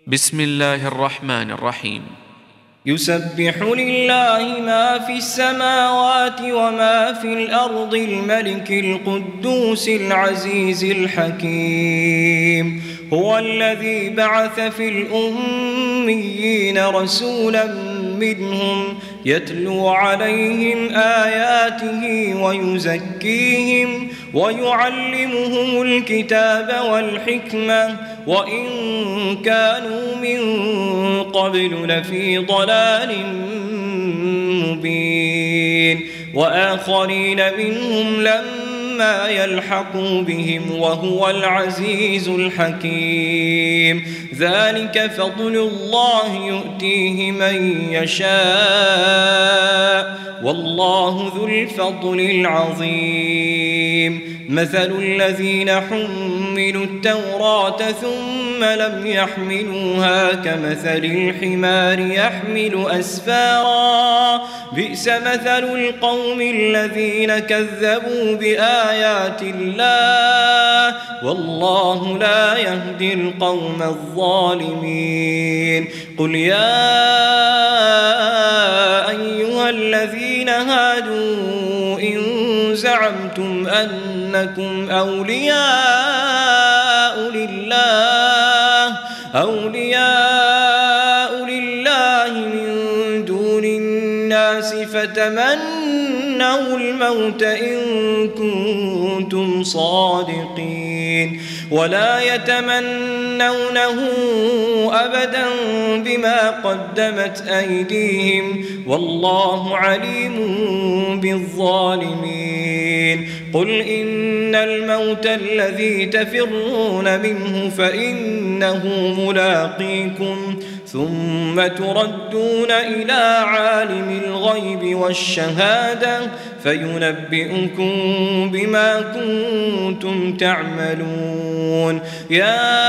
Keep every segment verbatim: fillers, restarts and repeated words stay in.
بسم الله الرحمن الرحيم. يسبح لله ما في السماوات وما في الأرض الملك القدوس العزيز الحكيم. هو الذي بعث في الأميين رسولا منهم يتلو عليهم آياته ويزكيهم ويعلمهم الكتاب والحكمة وإن كانوا من قبل لفي ضلال مبين، وآخرين منهم لما يلحقوا بهم وهو العزيز الحكيم. ذلك فضل الله يؤتيه من يشاء والله ذو الفضل العظيم. مثل الذين حملوا التوراة ثم لم يحملوها كمثل الحمار يحمل أسفارا، بئس مثل القوم الذين كذبوا بآيات الله والله لا يهدي القوم الظالمين. قل يا أيها الذين هادوا إن زعمتم أنكم أولياء لله أولياء لله من دون الناس فتمنوا الموت إن كنتم صادقين ولا يتمنونه أبدا بما قدمت أيديهم والله عليم بالظالمين. قل إن الموت الذي تفرون منه فإنه ملاقيكم ثم تردون إلى عالم الغيب والشهادة فينبئكم بما كنتم تعملون. يا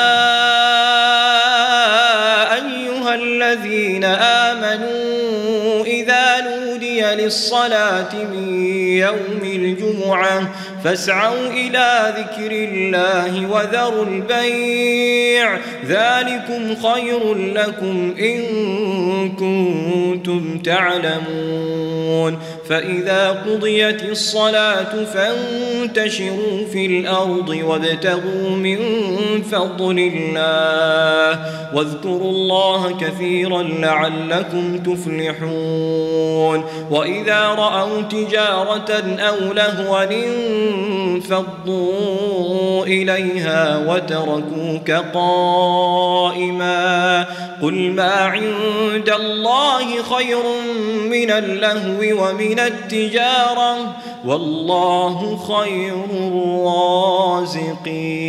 أيها الذين آمنوا إذا نودي للصلاة من يوم الجمعة فاسعوا إلى ذكر الله وذروا البيع ذلكم خير لكم إن كنتم تعلمون. فإذا قضيت الصلاة فانتشروا في الأرض وابتغوا من فضل الله واذكروا الله كثيرا لعلكم تفلحون. وإذا رأوا تجارة أو لهوا انفضوا إليها وتركوك قائما قل ما عند الله خير من اللهو ومن التجارة والله خير الرازقين.